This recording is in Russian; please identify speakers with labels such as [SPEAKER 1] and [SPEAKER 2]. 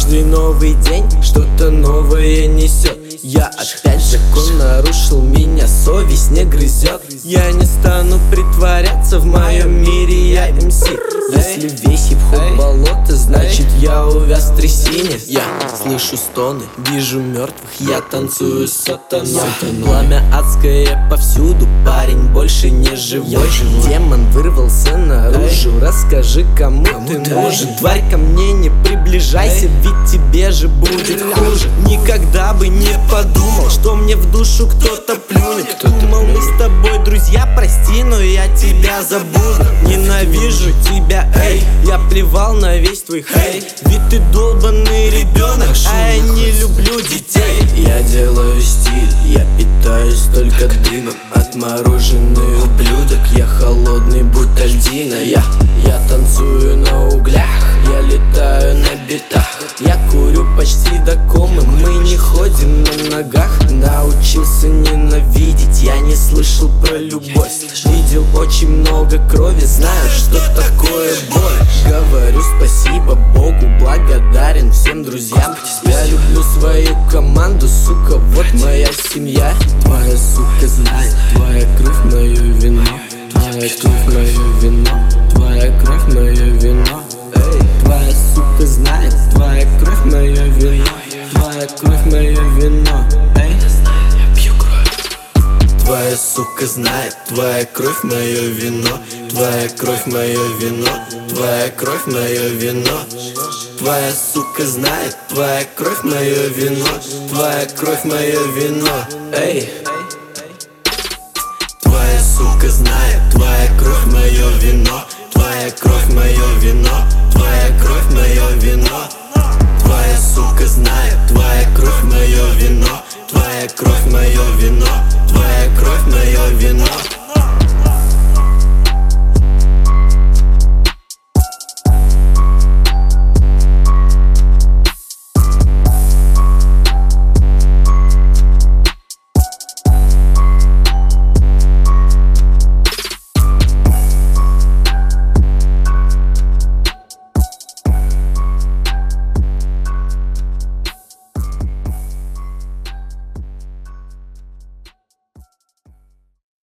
[SPEAKER 1] Каждый новый день что-то новое несет. Я опять закон нарушил, меня совесть не грызет. Я не стану притворяться, в моем мире я МС. Если весь хип-хоп болото, значит я увяз в трясине. Я слышу стоны, вижу мертвых, я танцую с сатаной. Пламя адское повсюду, парень больше не живой. Демон вырвался наружу, расскажи, кому ты нужен. Тварь, ко мне не приближайся, ведь тебе же будет хуже. Никогда бы не подумал, что мне в душу кто-то плюнет. Думал, мы с тобой друзья, прости, но я тебя забуду. Ненавижу тебя, эй, я плевал на весь твой хейт. Ведь ты долбанный ребенок, а я не люблю детей. Я делаю стиль, я питаюсь только дымом. Отмороженный ублюдок, я холодный будто льдина. Я танцую на углях, я летаю на битах. Я курю почти до комы, мы не ходим на ногах. Научился ненавидеть, я не слышал про любовь. Видел очень много крови, знаю, что такое боль. Говорю спасибо Богу, благодарен всем друзьям. Я люблю свою команду, сука, вот моя семья. Твоя сука знает, твоя кровь мое вино. Твоя кровь мое вино. Твоя кровь мое вино. Твоя сука знает, твоя кровь мое вино. Твоя кровь мое вино. Твоя сука знает, твоя кровь мое вино. Твоя кровь мое вино. Твоя кровь мое вино. Твоя сука знает, твоя кровь мое вино. Твоя кровь мое вино. Эй. Твоя сука знает, твоя кровь мое вино. Твоя кровь мое вино. Твоя кровь мое вино. Твоя сука знает, твоя кровь мое вино. Твоя кровь мое вино. Твоя кровь мое вино.